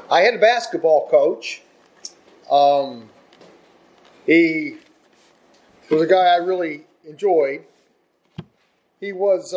I had a basketball coach. He was a guy I really enjoyed. He was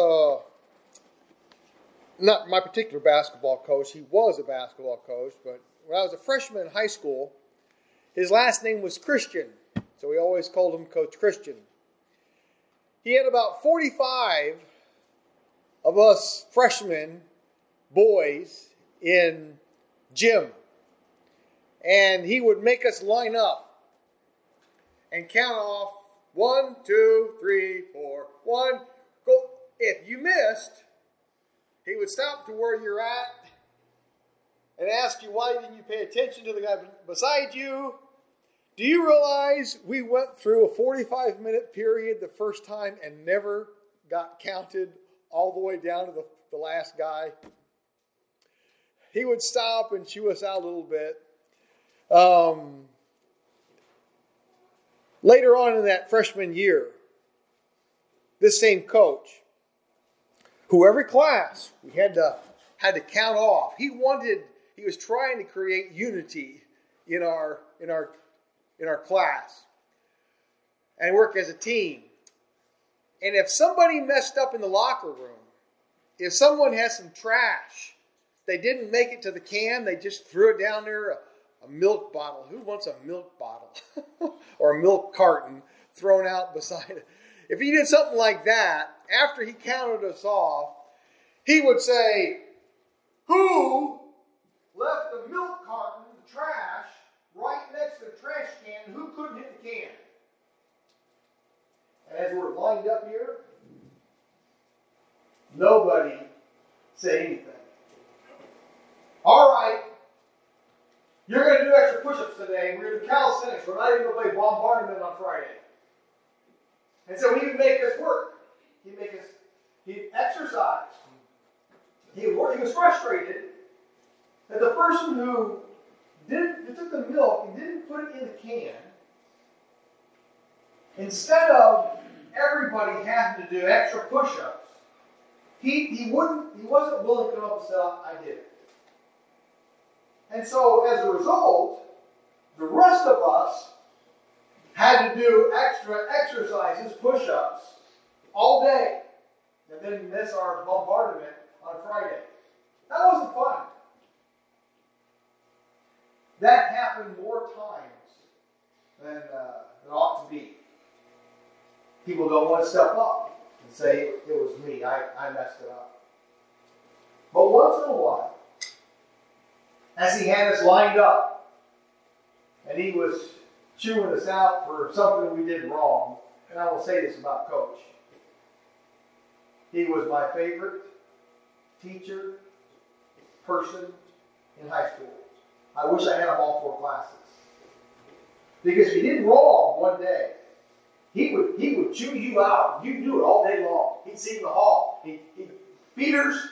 not my particular basketball coach. He was a basketball coach, but when I was a freshman in high school, his last name was Christian, so we always called him Coach Christian. He had about 45 of us freshmen boys in gym, and he would make us line up and count off 1, 2, 3, 4, 1, go. If you missed, he would stop to where you're at and ask you why didn't you pay attention to the guy beside you. Do you realize we went through a 45-minute period the first time and never got counted all the way down to the last guy? He would stop and chew us out a little bit. Later on in that freshman year, this same coach, who every class we had to count off. He was trying to create unity in our class and work as a team. And if somebody messed up in the locker room, if someone had some trash, they didn't make it to the can, they just threw it down there, a milk bottle. Who wants a milk bottle? Or a milk carton thrown out beside it? If he did something like that, after he counted us off, he would say, "Who left the milk carton, the trash, right next to the trash can? Who couldn't hit the can?" And as we're lined up here, nobody said anything. All right, you're going to do extra push-ups today. We're going to do calisthenics. We're not even going to play bombardment on Friday. And so he would make us work. He'd exercise. He was frustrated that the person who took the milk and didn't put it in the can, instead of everybody having to do extra push-ups, he wasn't willing to come up and say, "I did it." And so as a result, the rest of us had to do extra exercises, push-ups, all day, and then miss our bombardment on Friday. That wasn't fun. That happened more times than ought to be. People don't want to step up and say, "It was me, I messed it up." But once in a while, as he had us lined up, and he was chewing us out for something we did wrong, and I will say this about Coach. He was my favorite teacher, person in high school. I wish I had him all 4 classes. Because if you did wrong one day, he would chew you out. You do it all day long. He'd see you in the hall. Peters.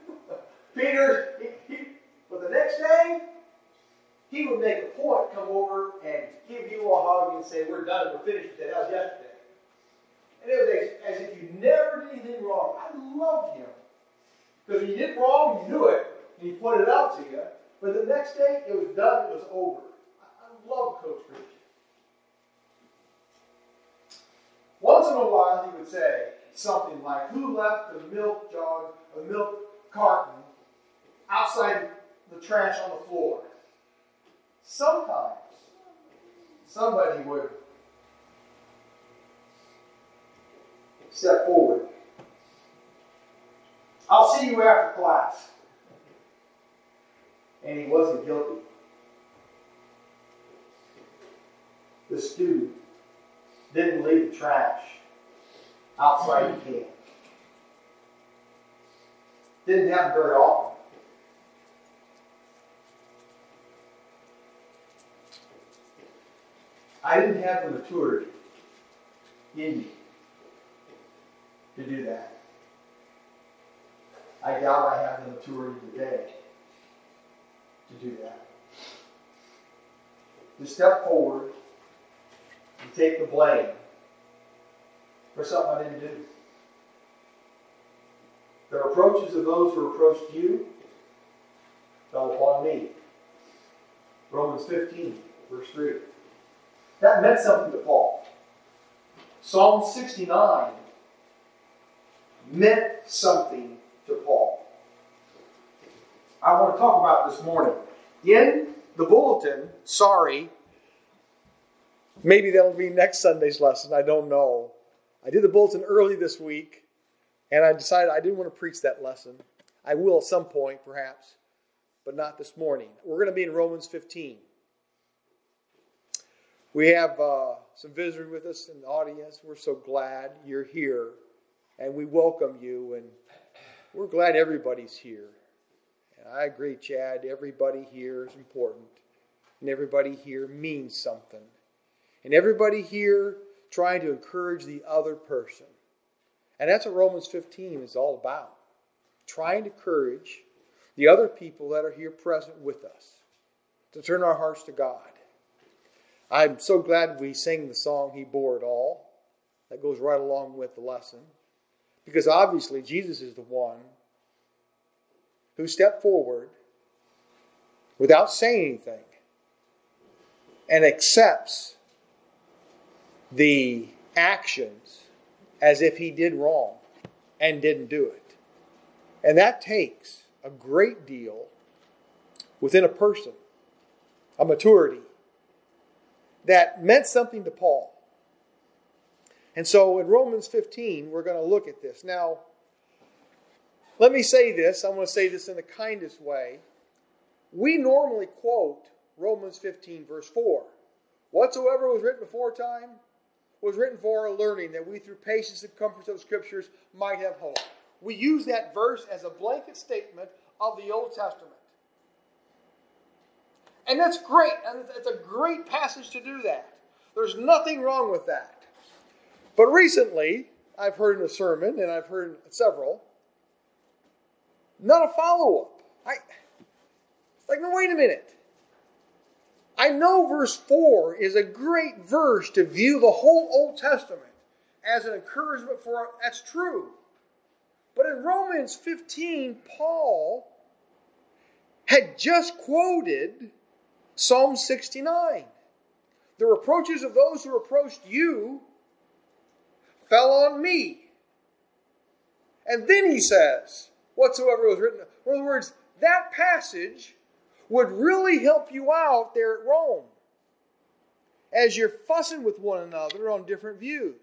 But the next day, he would make a point, come over and give you a hug and say, "We're done, we're finished today. That was yesterday." And it was as if you never did anything wrong. I loved him. Because when you did wrong, you knew it, and he pointed it out to you. But the next day, it was done, it was over. I love Coach Christian. Once in a while, he would say something like, "Who left the milk jug, the milk carton, outside the trash on the floor?" Sometimes, somebody would step forward. "I'll see you after class." And he wasn't guilty. The student didn't leave the trash outside the can. Didn't happen very often. I didn't have the maturity in me to do that. I doubt I have the maturity today to do that. To step forward and take the blame for something I didn't do. The reproaches of those who reproached you fell upon me. Romans 15, verse 3. That meant something to Paul. Psalm 69 meant something to Paul. I want to talk about this morning. In the bulletin, maybe that'll be next Sunday's lesson, I don't know. I did the bulletin early this week, and I decided I didn't want to preach that lesson. I will at some point, perhaps, but not this morning. We're going to be in Romans 15. We have some visitors with us in the audience. We're so glad you're here, and we welcome you, and we're glad everybody's here. And I agree, Chad, everybody here is important, and everybody here means something. And everybody here trying to encourage the other person. And that's what Romans 15 is all about. Trying to encourage the other people that are here present with us to turn our hearts to God. I'm so glad we sang the song, He Bore It All. That goes right along with the lesson. Because obviously Jesus is the one who stepped forward without saying anything and accepts the actions as if He did wrong and didn't do it. And that takes a great deal within a person, a maturity, that meant something to Paul. And so in Romans 15, we're going to look at this. Now, let me say this. I'm going to say this in the kindest way. We normally quote Romans 15, verse 4. Whatsoever was written aforetime was written for our learning, that we through patience and comforts of the Scriptures might have hope. We use that verse as a blanket statement of the Old Testament. And that's great. And it's a great passage to do that. There's nothing wrong with that. But recently, I've heard in a sermon, and I've heard several, not a follow-up. It's like, no, wait a minute. I know verse 4 is a great verse to view the whole Old Testament as an encouragement for us. That's true. But in Romans 15, Paul had just quoted Psalm 69. The reproaches of those who reproached you fell on me. And then he says, whatsoever was written. In other words, that passage would really help you out there at Rome as you're fussing with one another on different views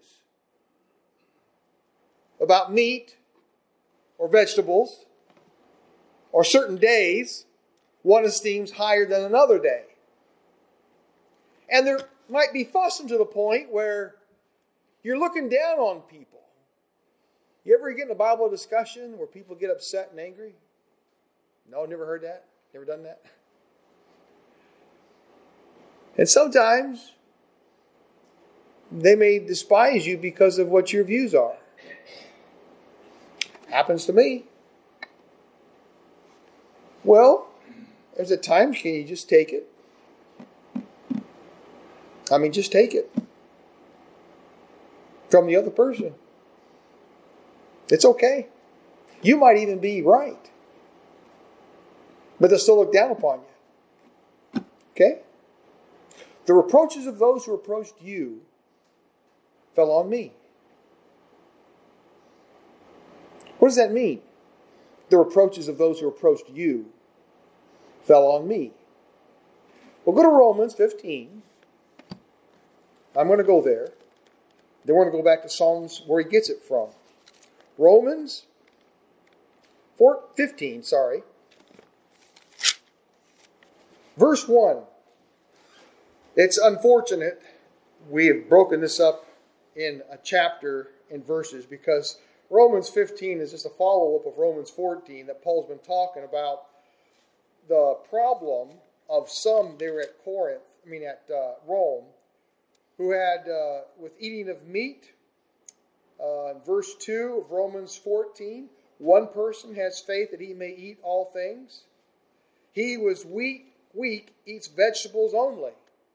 about meat or vegetables or certain days one esteems higher than another day. And there might be fussing to the point where you're looking down on people. You ever get in a Bible discussion where people get upset and angry? No, never heard that? Never done that? And sometimes they may despise you because of what your views are. Happens to me. Well, there's a time, can you just take it? Just take it from the other person. It's okay. You might even be right. But they'll still look down upon you. Okay? The reproaches of those who reproached you fell on me. What does that mean? The reproaches of those who reproached you fell on me. We'll go to Romans 15. I'm going to go there. Then we're going to go back to Psalms where he gets it from. Romans 15, Verse 1. It's unfortunate we have broken this up in a chapter in verses because Romans 15 is just a follow-up of Romans 14 that Paul's been talking about the problem of some, they were at Rome, who had, with eating of meat, in verse 2 of Romans 14, one person has faith that he may eat all things. He was weak, eats vegetables only.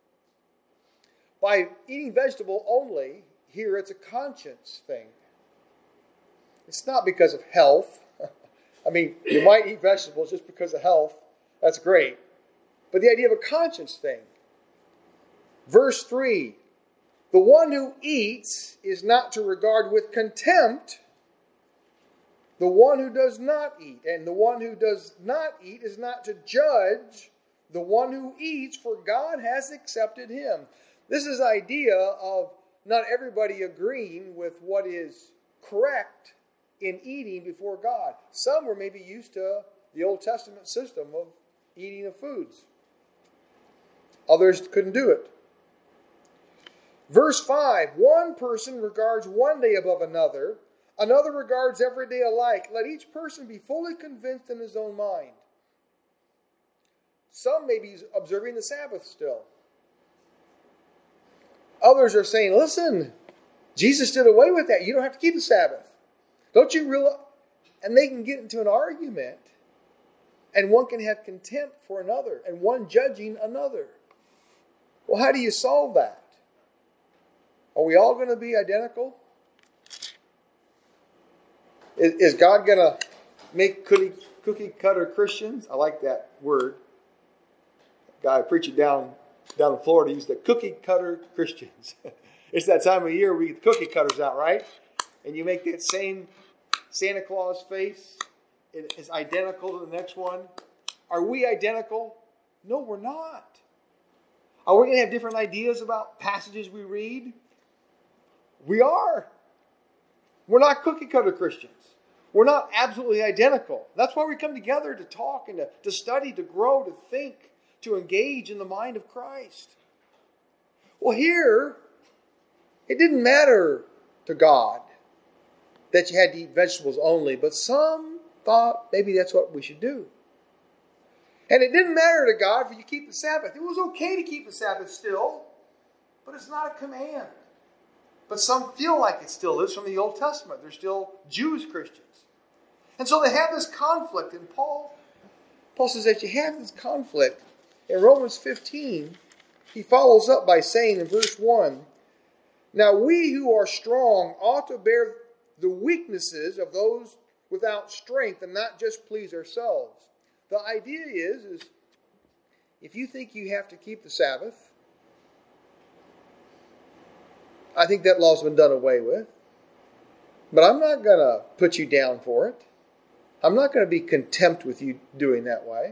By eating vegetable only, here it's a conscience thing. It's not because of health. You might eat vegetables just because of health. That's great. but the idea of a conscience thing. Verse 3, the one who eats is not to regard with contempt the one who does not eat. And the one who does not eat is not to judge the one who eats, for God has accepted him. This is the idea of not everybody agreeing with what is correct in eating before God. Some were maybe used to the Old Testament system of eating of foods. Others couldn't do it. Verse 5, one person regards one day above another, another regards every day alike. Let each person be fully convinced in his own mind. Some may be observing the Sabbath still. Others are saying, listen, Jesus did away with that. You don't have to keep the Sabbath. Don't you realize? And they can get into an argument, and one can have contempt for another, and one judging another. Well, how do you solve that? Are we all going to be identical? Is God going to make cookie cutter Christians? I like that word. Guy preaching down in Florida used the cookie cutter Christians. It's that time of year we get the cookie cutters out, right? And you make that same Santa Claus face. It is identical to the next one. Are we identical? No, we're not. Are we going to have different ideas about passages we read? We are. We're not cookie cutter Christians. We're not absolutely identical. That's why we come together to talk and to study, to grow, to think, to engage in the mind of Christ. Well, here, it didn't matter to God that you had to eat vegetables only, but some thought maybe that's what we should do. And it didn't matter to God for you to keep the Sabbath. It was okay to keep the Sabbath still, but it's not a command. But some feel like it still is from the Old Testament. They're still Jewish Christians. And so they have this conflict. And Paul says that you have this conflict. In Romans 15, he follows up by saying in verse 1, now we who are strong ought to bear the weaknesses of those without strength and not just please ourselves. The idea is if you think you have to keep the Sabbath, I think that law's been done away with. But I'm not going to put you down for it. I'm not going to be contempt with you doing that way.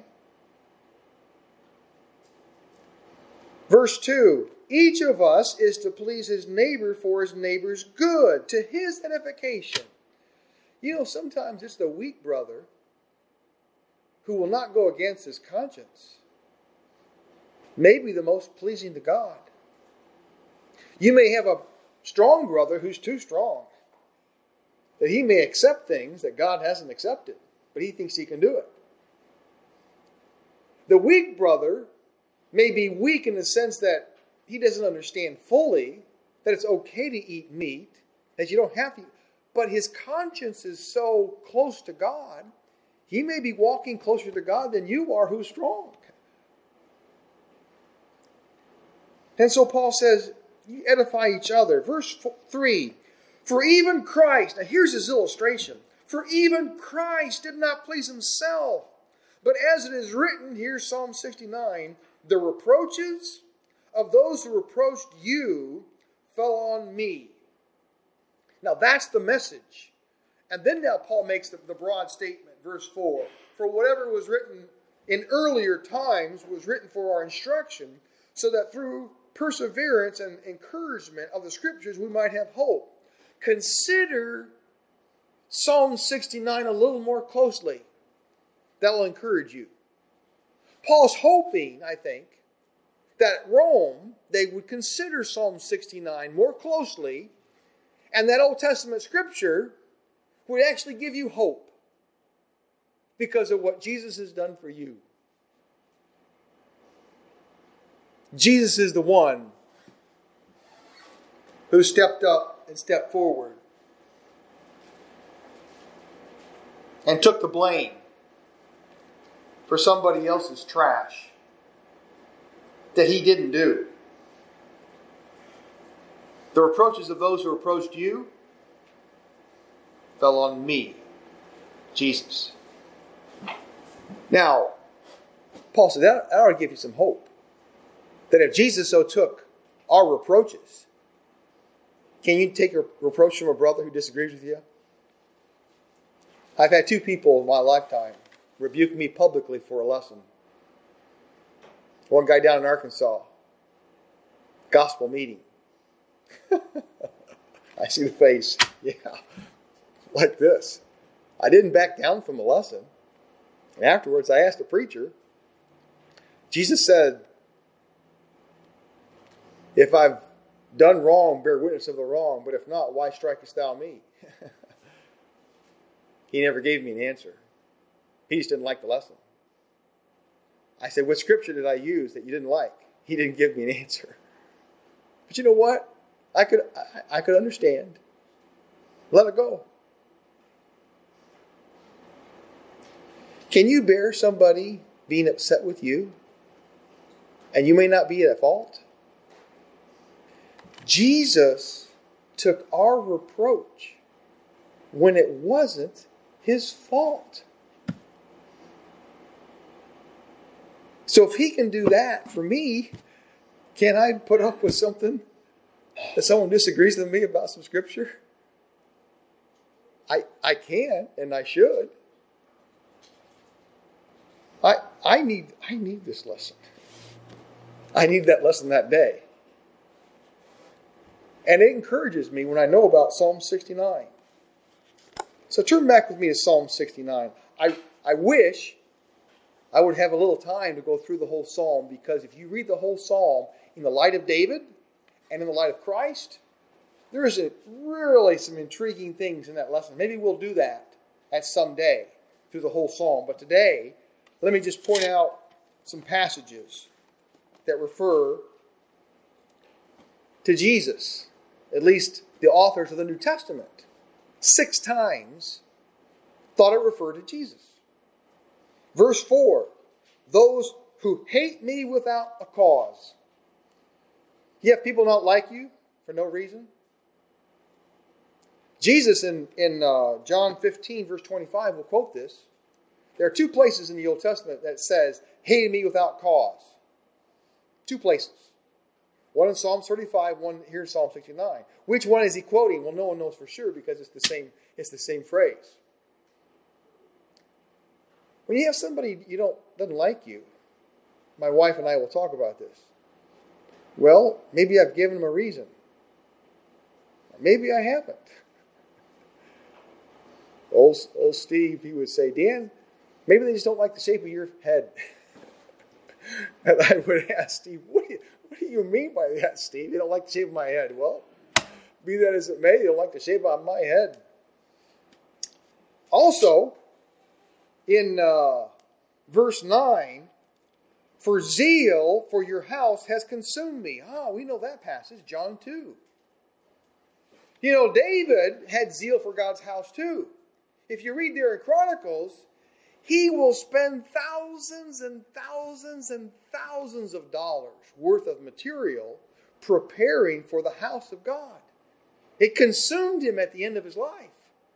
Verse 2, each of us is to please his neighbor for his neighbor's good, to his edification. You know, sometimes it's the weak brother who will not go against his conscience, may be the most pleasing to God. You may have a strong brother who's too strong, that he may accept things that God hasn't accepted, but he thinks he can do it. The weak brother may be weak in the sense that he doesn't understand fully that it's okay to eat meat, that you don't have to, but his conscience is so close to God, he may be walking closer to God than you are who's strong. And so Paul says, you edify each other. Verse 3, for even Christ, now here's his illustration, for even Christ did not please himself, but as it is written, here's Psalm 69, the reproaches of those who reproached you fell on me. Now that's the message. And then now Paul makes the broad statement, verse 4. For whatever was written in earlier times was written for our instruction, so that through perseverance and encouragement of the Scriptures we might have hope. Consider Psalm 69 a little more closely. That will encourage you. Paul's hoping, I think, that at Rome they would consider Psalm 69 more closely, and that Old Testament Scripture would actually give you hope because of what Jesus has done for you. Jesus is the one who stepped up and stepped forward and took the blame for somebody else's trash that he didn't do. The reproaches of those who reproached you fell on me, Jesus. Now, Paul said that ought to give you some hope. That if Jesus so took our reproaches, can you take a reproach from a brother who disagrees with you? I've had 2 people in my lifetime rebuke me publicly for a lesson. One guy down in Arkansas, gospel meeting. I see the face. Yeah, like this. I didn't back down from the lesson. And afterwards, I asked the preacher, Jesus said, if I've done wrong, bear witness of the wrong, but if not, why strikest thou me? He never gave me an answer. He just didn't like the lesson. I said, what scripture did I use that you didn't like? He didn't give me an answer. But you know what? I could understand. Let it go. Can you bear somebody being upset with you? And you may not be at fault? Jesus took our reproach when it wasn't his fault. So if he can do that for me, can I put up with something that someone disagrees with me about some scripture? I can and I should. I need this lesson. I need that lesson that day. And it encourages me when I know about Psalm 69. So turn back with me to Psalm 69. I wish I would have a little time to go through the whole psalm, because if you read the whole psalm in the light of David and in the light of Christ, there is really some intriguing things in that lesson. Maybe we'll do that at some day through the whole psalm. But today, let me just point out some passages that refer to Jesus, at least the authors of the New Testament. 6 times thought it referred to Jesus. Verse 4, those who hate me without a cause. You have people not like you for no reason? Jesus in John 15, verse 25, will quote this. There are 2 places in the Old Testament that says, hate me without cause. 2 places. One in Psalm 35, one here in Psalm 69. Which one is he quoting? Well, no one knows for sure, because it's the same phrase. When you have somebody doesn't like you, my wife and I will talk about this. Well, maybe I've given them a reason. Maybe I haven't. Old Steve, he would say, Dan, maybe they just don't like the shape of your head. And I would ask Steve, what do you mean by that, Steve? They don't like the shape of my head. Well, be that as it may, they don't like the shape of my head. Also, in verse 9, for zeal for your house has consumed me. We know that passage, John 2. David had zeal for God's house too. If you read there in Chronicles, he will spend thousands and thousands and thousands of dollars worth of material preparing for the house of God. It consumed him at the end of his life.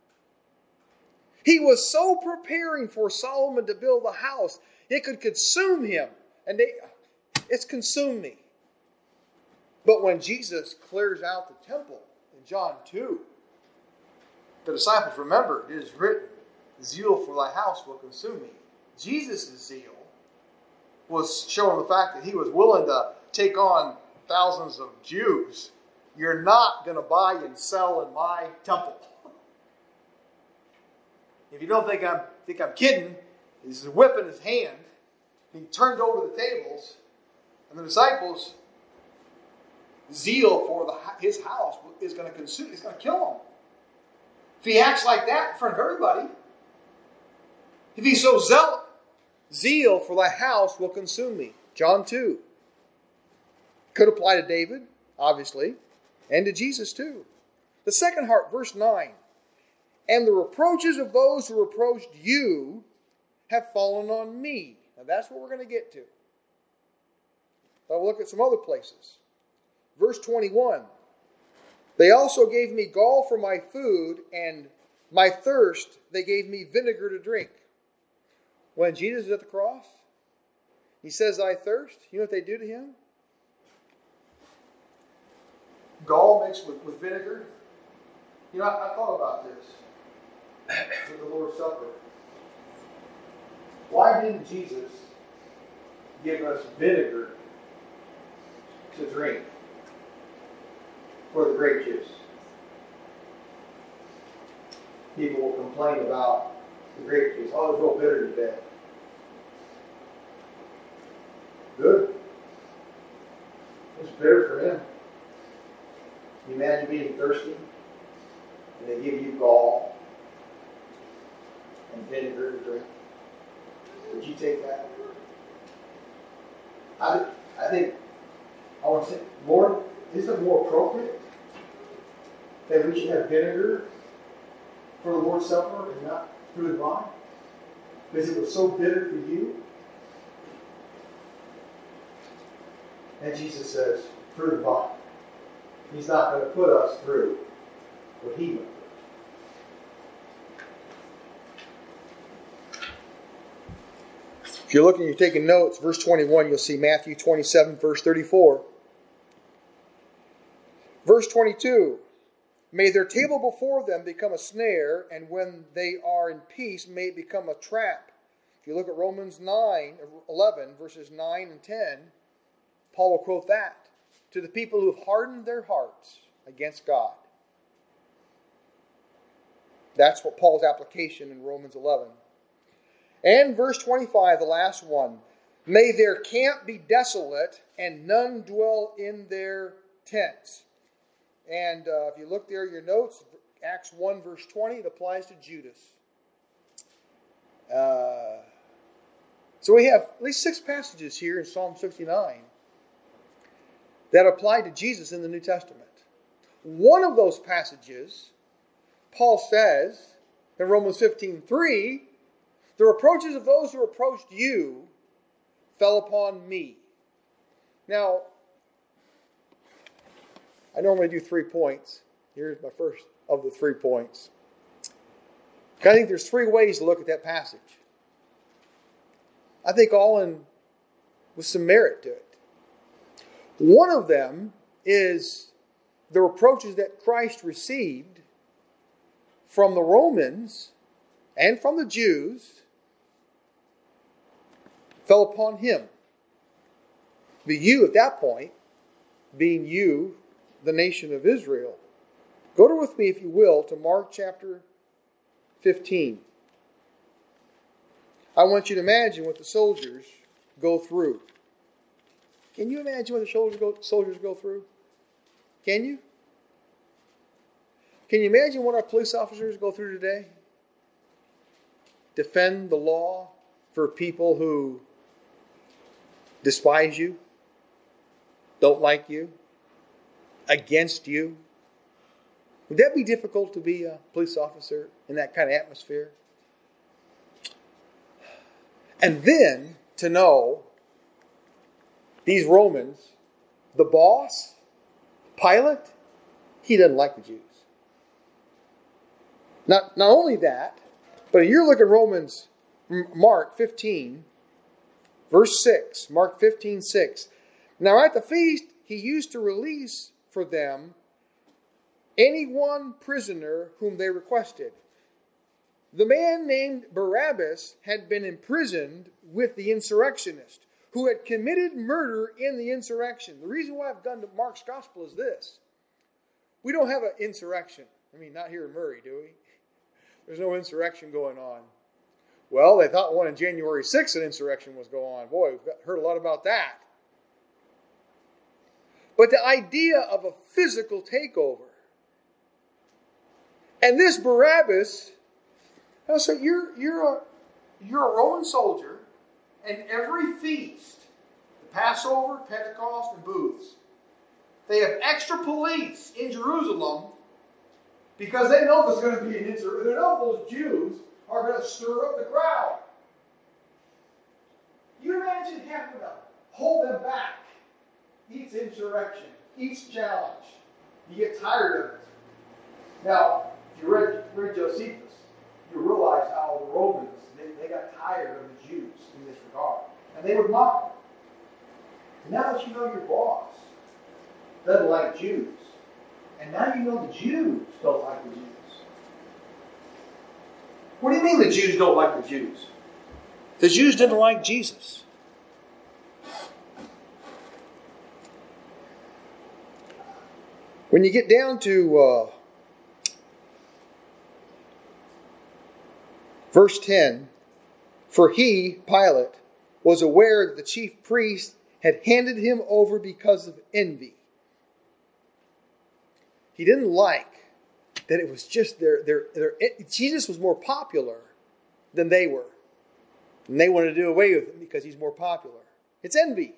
He was so preparing for Solomon to build the house, it could consume him. And it's consumed me. But when Jesus clears out the temple in John 2, the disciples remembered, it is written, zeal for thy house will consume me. Jesus' zeal was showing the fact that he was willing to take on thousands of Jews. You're not going to buy and sell in my temple. If you don't think I'm kidding, he's a whip in his hand. He turned over the tables, and the disciples' zeal for his house is going to consume. It's going to kill him. If he acts like that in front of everybody, if he's so zeal for thy house will consume me. John 2. Could apply to David, obviously, and to Jesus too. The second part, verse 9. And the reproaches of those who reproached you have fallen on me. Now that's what we're going to get to. But we'll look at some other places. Verse 21. They also gave me gall for my food, and my thirst they gave me vinegar to drink. When Jesus was at the cross, He says, I thirst. You know what they do to him? Gall mixed with vinegar. You know, I thought about this with the Lord's Supper. Why didn't Jesus give us vinegar to drink for the grape juice? People will complain about the grape juice. Oh, it's real bitter today. Good. It's bitter for him. Can you imagine being thirsty and they give you gall and vinegar to drink? Would you take that? I think, I want to say, Lord, isn't it more appropriate that we should have vinegar for the Lord's Supper and not fruit and wine? Because it was so bitter for you. And Jesus says, fruit and wine. He's not going to put us through what he went through. If you're looking, you're taking notes, verse 21, you'll see Matthew 27, verse 34. Verse 22, may their table before them become a snare, and when they are in peace, may it become a trap. If you look at Romans 11, verses 9 and 10, Paul will quote that. To the people who have hardened their hearts against God. That's what Paul's application in Romans 11. And verse 25, the last one. May their camp be desolate, and none dwell in their tents. And if you look there, your notes, Acts 1, verse 20, it applies to Judas. So we have at least 6 passages here in Psalm 69 that apply to Jesus in the New Testament. One of those passages, Paul says in Romans 15:3, the reproaches of those who approached you fell upon me. Now, I normally do 3 points. Here's my first of the 3 points. I think there's 3 ways to look at that passage. I think all in with some merit to it. One of them is the reproaches that Christ received from the Romans and from the Jews fell upon him. But you, at that point, being you, the nation of Israel. Go with me, if you will, to Mark chapter 15. I want you to imagine what the soldiers go through. Can you imagine what the soldiers go through? Can you? Can you imagine what our police officers go through today? Defend the law for people who despise you, don't like you, against you. Would that be difficult to be a police officer in that kind of atmosphere? And then to know these Romans, the boss, Pilate, he doesn't like the Jews. Not only that, but you're looking at Mark 15, verse 6. Mark 15, 6. Now at the feast, he used to release for them any one prisoner whom they requested. The man named Barabbas had been imprisoned with the insurrectionist who had committed murder in the insurrection. The reason why I've done to Mark's gospel is this. We don't have an insurrection. I mean, not here in Murray, do we? There's no insurrection going on. Well, they thought one on January 6th an insurrection was going on. Boy, we've heard a lot about that. But the idea of a physical takeover. And this Barabbas, so you're a Roman soldier, and every feast, the Passover, Pentecost, and Booths, they have extra police in Jerusalem because they know there's going to be an insurrection. They know those Jews are going to stir up the crowd. You imagine having to hold them back each insurrection, each challenge. You get tired of it. Now, if you read Josephus, you realize how the Romans, they got tired of the Jews in this regard. And they would mock them. And now that you know your boss doesn't like Jews, and now you know the Jews don't like the Jews. What do you mean the Jews don't like the Jews? The Jews didn't like Jesus. When you get down to verse 10, for he, Pilate, was aware that the chief priest had handed him over because of envy. He didn't like that it was just Jesus was more popular than they were. And they wanted to do away with him because he's more popular. It's envy.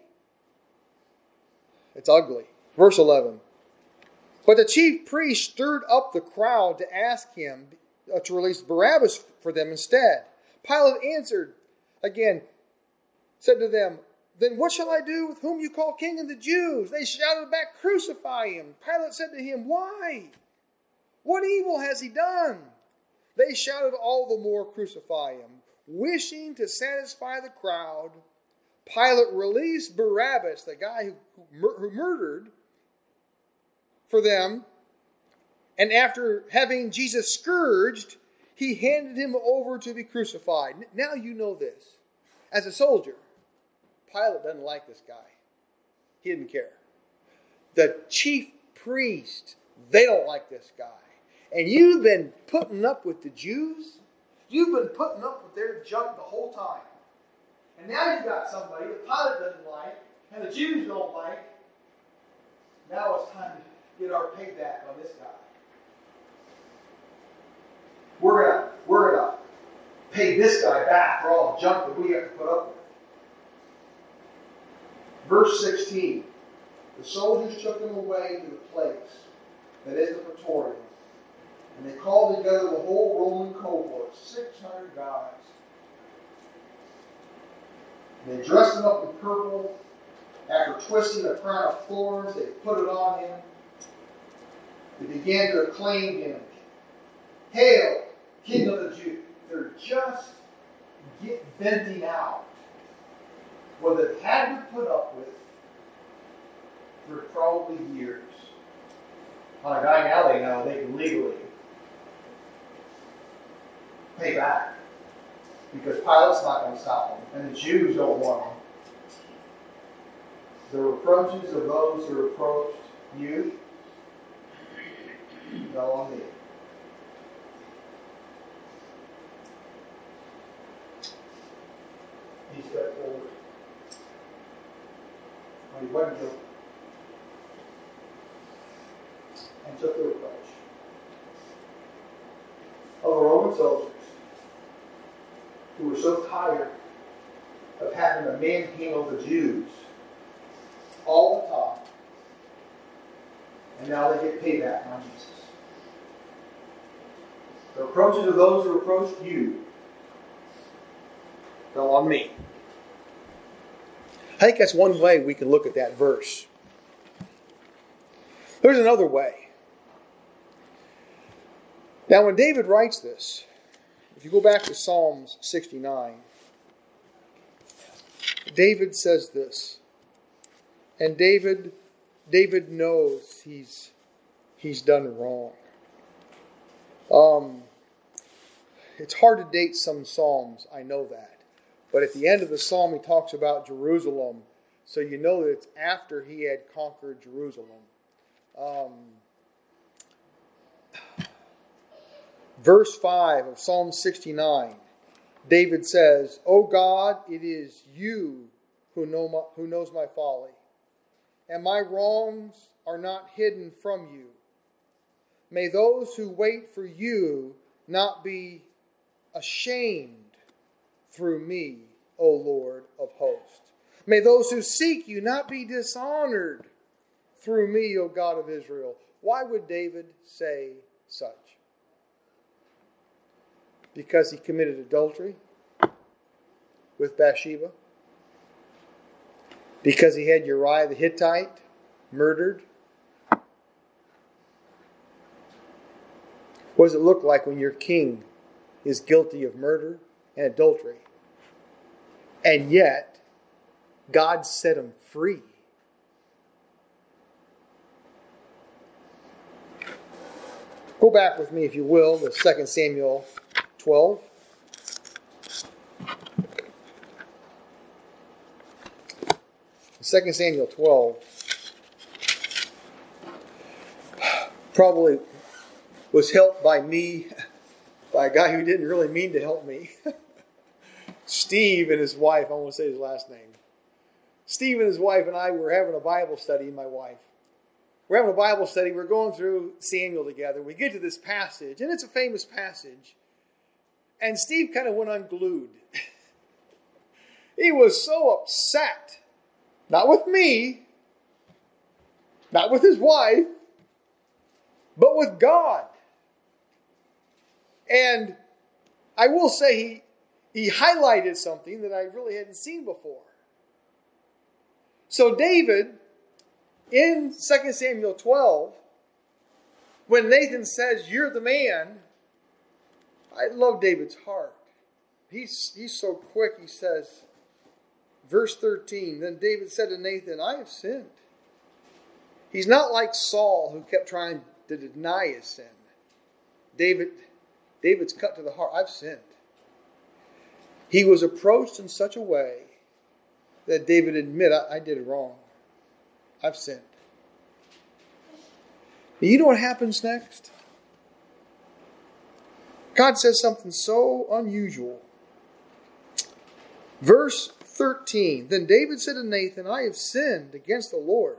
It's ugly. Verse 11. But the chief priest stirred up the crowd to ask him to release Barabbas for them instead. Pilate answered, again, said to them, then what shall I do with whom you call king of the Jews? They shouted back, crucify him. Pilate said to him, why? What evil has he done? They shouted all the more, crucify him. Wishing to satisfy the crowd, Pilate released Barabbas, the guy who murdered, for them. And after having Jesus scourged, he handed him over to be crucified. Now you know this. As a soldier, Pilate doesn't like this guy. He didn't care. The chief priest, they don't like this guy. And you've been putting up with the Jews. You've been putting up with their junk the whole time. And now you've got somebody that Pilate doesn't like and the Jews don't like. Now it's time to get our payback on this guy. We're gonna pay this guy back for all the junk that we have to put up with. Verse 16. The soldiers took him away to the place that is the Praetorium, and they called together the whole Roman cohort, 600 guys. And they dressed him up in purple. After twisting a crown of thorns, they put it on him. They began to acclaim him. Hail, King of the Jews. They're just venting out what they've had to put up with for probably years. On a guy now they know they can legally pay back. Because Pilate's not going to stop them. And the Jews don't want them. The reproaches of those who reproached you fell on me. He stepped forward. When he wasn't guilty. And took the reproach of the Roman soldiers who were so tired of having to manhandle the Jews all the time. And now they get payback on Jesus. The reproaches of those who reproached you fell on me. I think that's one way we can look at that verse. There's another way. Now, when David writes this, if you go back to Psalms 69, David says this. And David knows he's done wrong. It's hard to date some Psalms, I know that. But at the end of the Psalm, he talks about Jerusalem. So you know that it's after he had conquered Jerusalem. Verse 5 of Psalm 69, David says, O God, it is you who knows my folly, and my wrongs are not hidden from you. May those who wait for you not be ashamed through me, O Lord of hosts. May those who seek you not be dishonored through me, O God of Israel. Why would David say such? Because he committed adultery with Bathsheba? Because he had Uriah the Hittite murdered? What does it look like when your king is guilty of murder and adultery? And yet, God set him free Go back with me, if you will, to 2 Samuel 12. 2 Samuel 12 probably was helped by me, by a guy who didn't really mean to help me. Steve and his wife, I won't say his last name. Steve and his wife and I were having a Bible study, my wife. We're having a Bible study. We're going through Samuel together. We get to this passage, and it's a famous passage. And Steve kind of went unglued. He was so upset. Not with me, not with his wife, but with God. And I will say he highlighted something that I really hadn't seen before. So David, in 2 Samuel 12, when Nathan says, "You're the man," I love David's heart. He's so quick, he says, verse 13, "Then David said to Nathan, I have sinned." He's not like Saul, who kept trying to deny his sin. David's cut to the heart. I've sinned. He was approached in such a way that David admitted, I did it wrong. I've sinned. You know what happens next? God says something so unusual. Verse 13, "Then David said to Nathan, I have sinned against the Lord."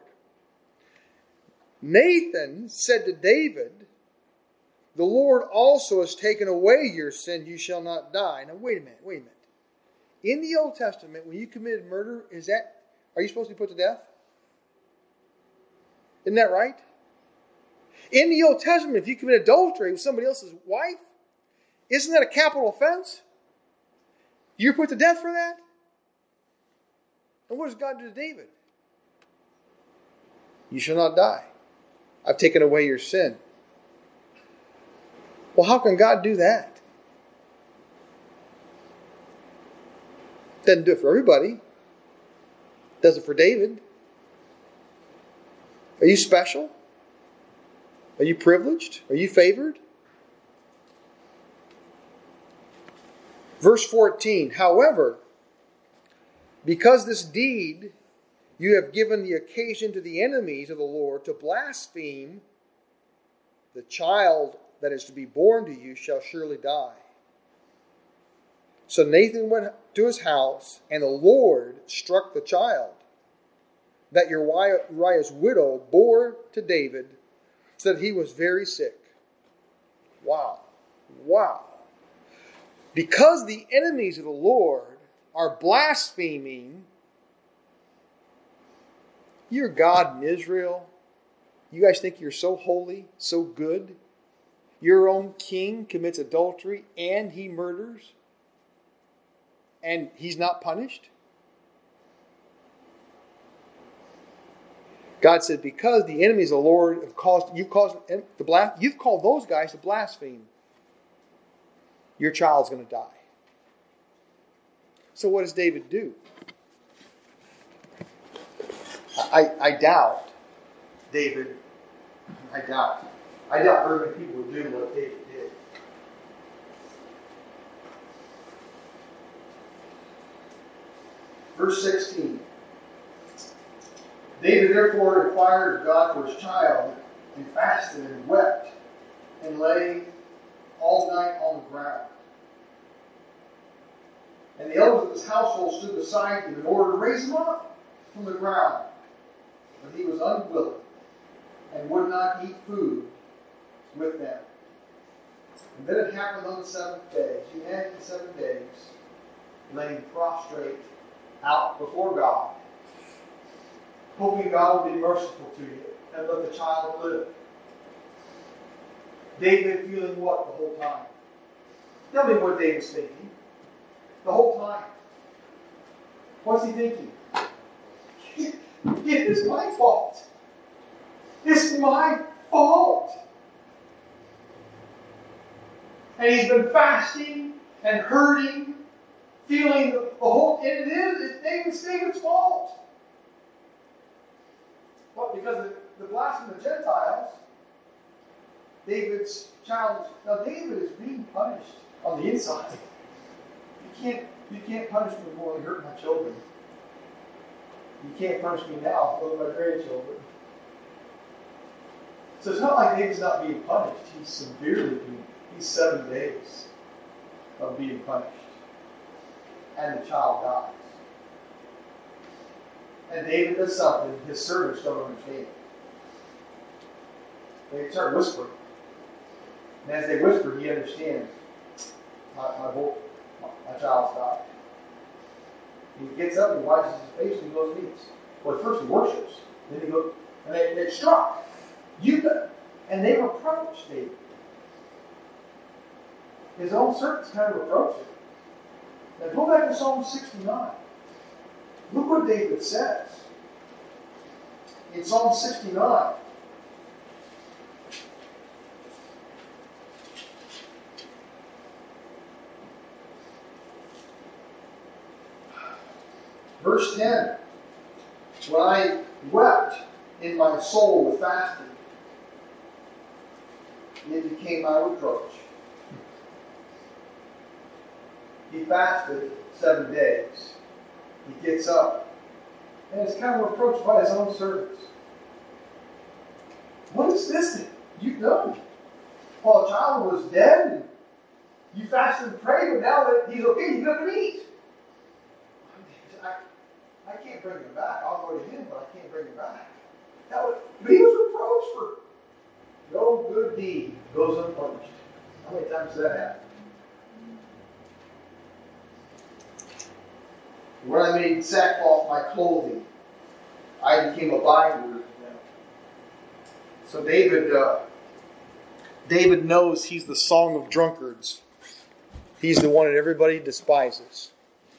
Nathan said to David, "The Lord also has taken away your sin. You shall not die." Now wait a minute. In the Old Testament, when you committed murder, are you supposed to be put to death? Isn't that right? In the Old Testament, if you commit adultery with somebody else's wife, isn't that a capital offense? You're put to death for that? And what does God do to David? You shall not die. I've taken away your sin. Well, how can God do that? Doesn't do it for everybody. Does it for David. Are you special? Are you privileged? Are you favored? Verse 14, "However, because this deed you have given the occasion to the enemies of the Lord to blaspheme, the child that is to be born to you shall surely die." So Nathan went to his house, and the Lord struck the child that Uriah's widow bore to David, so that he was very sick. Wow. Because the enemies of the Lord are blaspheming your God in Israel. You guys think you're so holy, so good. Your own king commits adultery and he murders, and he's not punished. God said, because the enemies of the Lord have you've called those guys to blaspheme, your child's going to die. So what does David do? I doubt David. I doubt very many people would do what David did. Verse 16. David therefore inquired of God for his child, and fasted and wept, and lay all night on the ground. And the elders of his household stood beside him in order to raise him up from the ground. But he was unwilling, and would not eat food with them. And then it happened on the seventh day, humanity 7 days, laying prostrate out before God, hoping God would be merciful to you and let the child live. David feeling what the whole time? Tell me what David's thinking. The whole time. What's he thinking? It is my fault. It's my fault. And he's been fasting and hurting, feeling the whole, and it's David's fault. What? Because the blasphemy of the Gentiles, David's child. Now David is being punished on the inside. You can't punish me more than hurt my children. You can't punish me now, those are my grandchildren. So it's not like David's not being punished. He's severely being. He's 7 days of being punished. And the child dies. And David does something his servants don't understand. They start whispering. And as they whisper, he understands. My child's died. He gets up and washes his face and he goes and eats. Well, first he worships. Then he goes, and they struck. And they reproached David. His own servants kind of reproached him. Now go back to Psalm 69. Look what David says. In Psalm 69. Verse 10. When I wept in my soul with fasting, it became my reproach. He fasted 7 days. He gets up and is kind of reproached by his own servants. What is this that you've done? While a child was dead, you fasted and prayed, but now that he's okay, you get up and eat. I can't bring him back. I'll go to him, but I can't bring him back. But he was reproached for no good deed goes unpunished. How many times does that happen? When I made sackcloth my clothing, I became a byword to them. So David knows he's the song of drunkards. He's the one that everybody despises.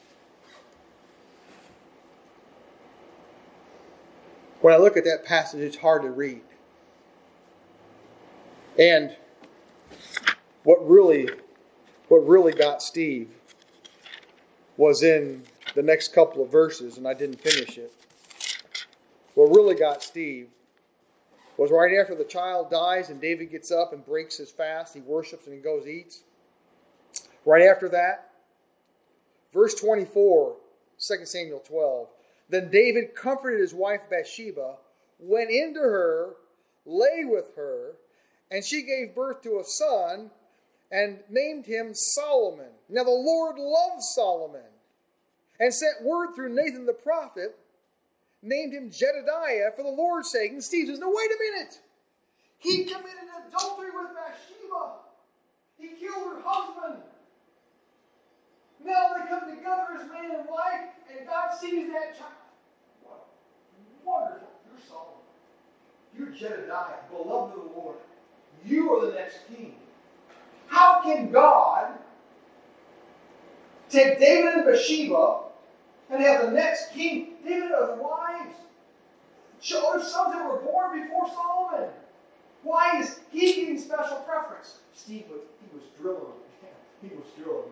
When I look at that passage, it's hard to read. And what really got Steve was in the next couple of verses, and I didn't finish it. What really got Steve was right after the child dies and David gets up and breaks his fast. He worships and he goes eats. Right after that, verse 24, 2 Samuel 12. Then David comforted his wife Bathsheba, went into her, lay with her, and she gave birth to a son and named him Solomon. Now the Lord loved Solomon and sent word through Nathan the prophet, named him Jedediah for the Lord's sake. And Steve says, no, wait a minute. He committed adultery with Bathsheba. He killed her husband. Now they come together as man and wife, and God sees that child. Wow. Wonderful. You're Solomon. You're Jedediah, beloved of the Lord. You are the next king. How can God take David and Bathsheba and have the next king? David has wives. Other sons that were born before Solomon. Why is he getting special preference? Steve was drilling. He was drilling.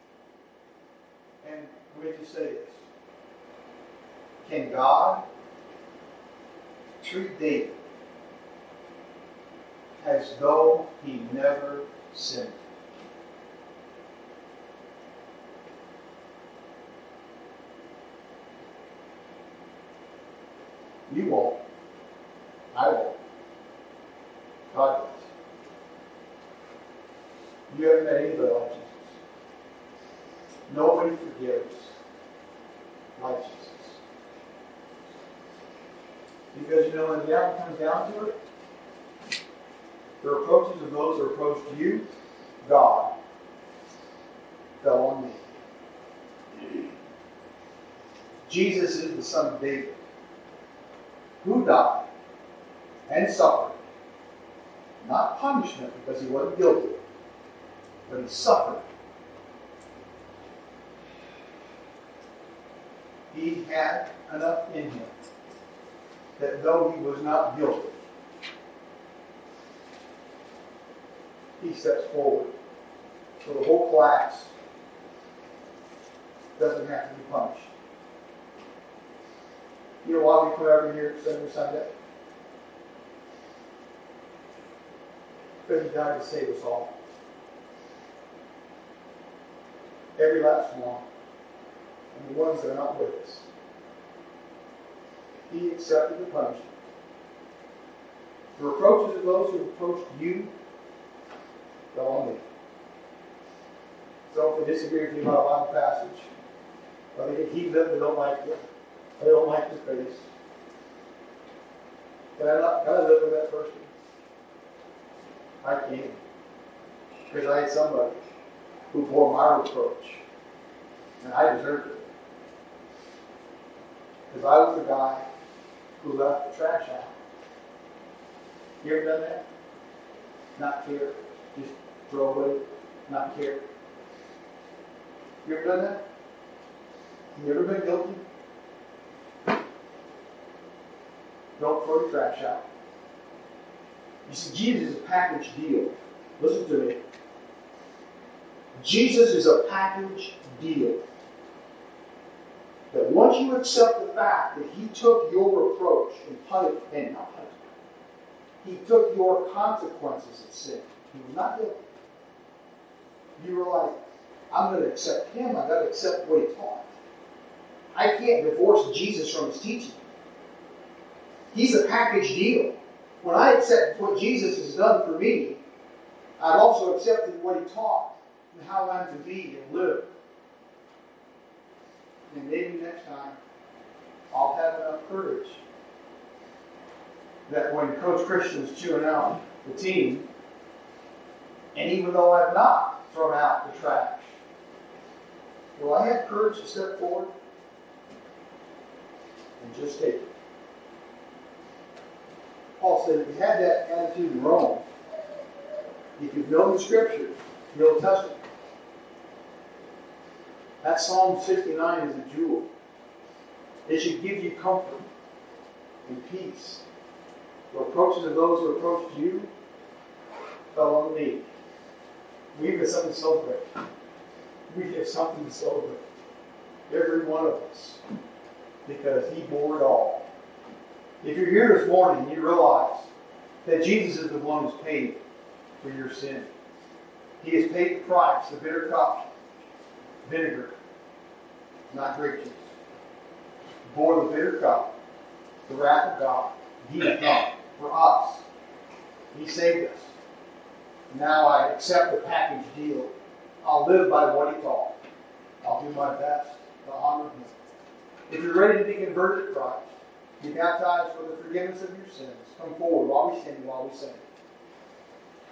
And we have to say this. Can God treat David as though he never sinned? You won't. I won't. God does. You haven't met anybody like Jesus. Nobody forgives like Jesus. Because when the devil comes down to it, the reproaches of those who approached you, God, fell on me. Jesus is the Son of David, who died and suffered, not punishment because he wasn't guilty, but he suffered. He had enough in him that though he was not guilty, he steps forward. So the whole class doesn't have to be punished. You know why we come over here Sunday? Because He died to save us all. Every last one. And the ones that are not with us. He accepted the punishment. The reproaches of those who reproached you fell on me. So if they disagree with you about a Bible passage, or they get heated up and they don't like you, or they don't like your face, can I live with that person? I can't. Because I had somebody who bore my reproach. And I deserved it. Because I was the guy who left the trash out. You ever done that? Not care. Just throw away. Not care. You ever done that? You ever been guilty? Don't throw your trash out. You see, Jesus is a package deal. Listen to me. Jesus is a package deal. That once you accept the fact that He took your reproach and punishment, and not punishment, He took your consequences of sin. He was not guilty. You realize, I'm going to accept Him. I've got to accept what He taught. I can't divorce Jesus from His teaching. He's a package deal. When I accept what Jesus has done for me, I've also accepted what He taught and how I'm to be and live. And maybe next time, I'll have enough courage that when Coach Christian is chewing out the team, and even though I've not thrown out the trash, will I have courage to step forward and just take it? Paul said if you had that attitude in Rome, if you've known the Scripture, the Old Testament, that Psalm 69 is a jewel. It should give you comfort and peace. The reproaches of those who approached you fell on me. We have something to celebrate. We have something to celebrate. Every one of us. Because He bore it all. If you're here this morning and you realize that Jesus is the one who's paid for your sin. He has paid the price, the bitter cup. Vinegar, not grape juice. Bore the bitter cup, the wrath of God. He has done for us. He saved us. Now I accept the package deal. I'll live by what He taught. I'll do my best to honor Him. If you're ready to be converted to Christ, be baptized for the forgiveness of your sins, come forward while we stand, while we sing.